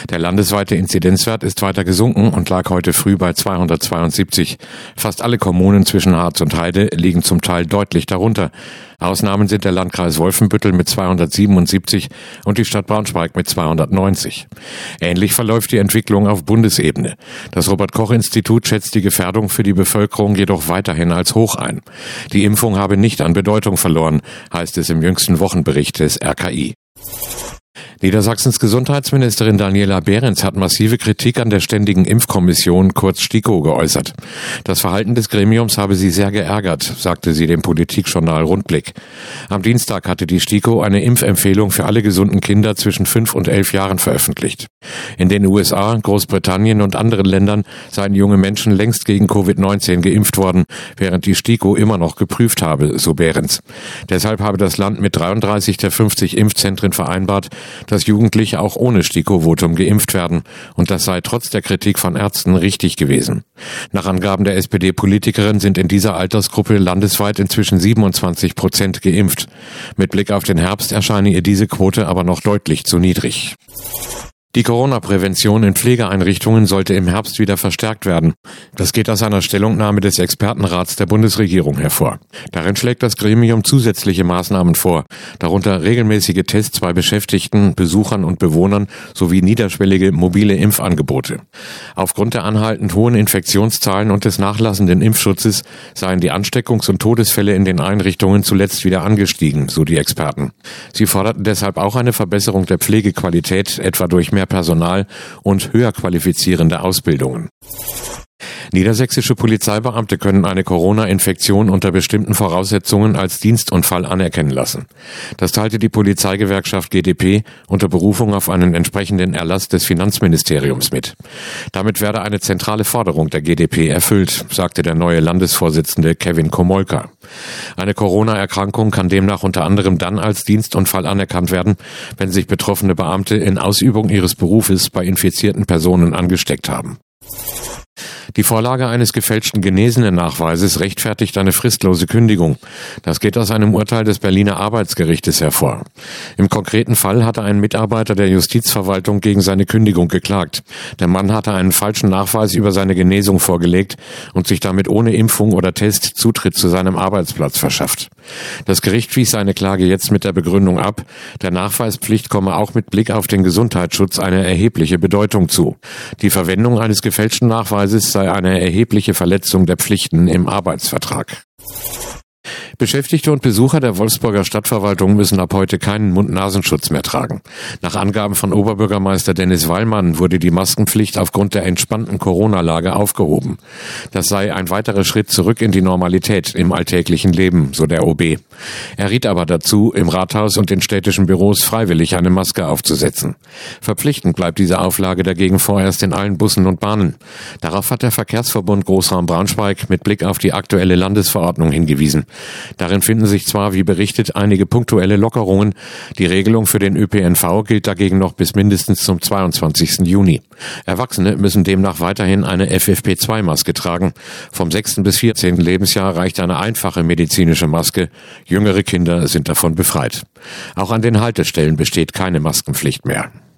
Der landesweite Inzidenzwert ist weiter gesunken und lag heute früh bei 272. Fast alle Kommunen zwischen Harz und Heide liegen zum Teil deutlich darunter. Ausnahmen sind der Landkreis Wolfenbüttel mit 277 und die Stadt Braunschweig mit 290. Ähnlich verläuft die Entwicklung auf Bundesebene. Das Robert-Koch-Institut schätzt die Gefährdung für die Bevölkerung jedoch weiterhin als hoch ein. Die Impfung habe nicht an Bedeutung verloren, heißt es im jüngsten Wochenbericht des RKI. Niedersachsens Gesundheitsministerin Daniela Behrens hat massive Kritik an der Ständigen Impfkommission, kurz STIKO, geäußert. Das Verhalten des Gremiums habe sie sehr geärgert, sagte sie dem Politikjournal Rundblick. Am Dienstag hatte die STIKO eine Impfempfehlung für alle gesunden Kinder zwischen 5 und 11 Jahren veröffentlicht. In den USA, Großbritannien und anderen Ländern seien junge Menschen längst gegen Covid-19 geimpft worden, während die STIKO immer noch geprüft habe, so Behrens. Deshalb habe das Land mit 33 der 50 Impfzentren vereinbart, dass Jugendliche auch ohne STIKO-Votum geimpft werden. Und das sei trotz der Kritik von Ärzten richtig gewesen. Nach Angaben der SPD-Politikerin sind in dieser Altersgruppe landesweit inzwischen 27% geimpft. Mit Blick auf den Herbst erscheine ihr diese Quote aber noch deutlich zu niedrig. Die Corona-Prävention in Pflegeeinrichtungen sollte im Herbst wieder verstärkt werden. Das geht aus einer Stellungnahme des Expertenrats der Bundesregierung hervor. Darin schlägt das Gremium zusätzliche Maßnahmen vor, darunter regelmäßige Tests bei Beschäftigten, Besuchern und Bewohnern sowie niederschwellige mobile Impfangebote. Aufgrund der anhaltend hohen Infektionszahlen und des nachlassenden Impfschutzes seien die Ansteckungs- und Todesfälle in den Einrichtungen zuletzt wieder angestiegen, so die Experten. Sie forderten deshalb auch eine Verbesserung der Pflegequalität, etwa durch mehr Personal und höher qualifizierende Ausbildungen. Niedersächsische Polizeibeamte können eine Corona-Infektion unter bestimmten Voraussetzungen als Dienstunfall anerkennen lassen. Das teilte die Polizeigewerkschaft GdP unter Berufung auf einen entsprechenden Erlass des Finanzministeriums mit. Damit werde eine zentrale Forderung der GdP erfüllt, sagte der neue Landesvorsitzende Kevin Komolka. Eine Corona-Erkrankung kann demnach unter anderem dann als Dienstunfall anerkannt werden, wenn sich betroffene Beamte in Ausübung ihres Berufes bei infizierten Personen angesteckt haben. Die Vorlage eines gefälschten Genesenen-Nachweises rechtfertigt eine fristlose Kündigung. Das geht aus einem Urteil des Berliner Arbeitsgerichtes hervor. Im konkreten Fall hatte ein Mitarbeiter der Justizverwaltung gegen seine Kündigung geklagt. Der Mann hatte einen falschen Nachweis über seine Genesung vorgelegt und sich damit ohne Impfung oder Test Zutritt zu seinem Arbeitsplatz verschafft. Das Gericht wies seine Klage jetzt mit der Begründung ab, der Nachweispflicht komme auch mit Blick auf den Gesundheitsschutz eine erhebliche Bedeutung zu. Die Verwendung eines gefälschten Nachweises sei eine erhebliche Verletzung der Pflichten im Arbeitsvertrag. Beschäftigte und Besucher der Wolfsburger Stadtverwaltung müssen ab heute keinen Mund-Nasenschutz mehr tragen. Nach Angaben von Oberbürgermeister Dennis Wallmann wurde die Maskenpflicht aufgrund der entspannten Corona-Lage aufgehoben. Das sei ein weiterer Schritt zurück in die Normalität im alltäglichen Leben, so der OB. Er riet aber dazu, im Rathaus und in städtischen Büros freiwillig eine Maske aufzusetzen. Verpflichtend bleibt diese Auflage dagegen vorerst in allen Bussen und Bahnen. Darauf hat der Verkehrsverbund Großraum Braunschweig mit Blick auf die aktuelle Landesverordnung hingewiesen. Darin finden sich zwar, wie berichtet, einige punktuelle Lockerungen. Die Regelung für den ÖPNV gilt dagegen noch bis mindestens zum 22. Juni. Erwachsene müssen demnach weiterhin eine FFP2-Maske tragen. Vom 6. bis 14. Lebensjahr reicht eine einfache medizinische Maske. Jüngere Kinder sind davon befreit. Auch an den Haltestellen besteht keine Maskenpflicht mehr.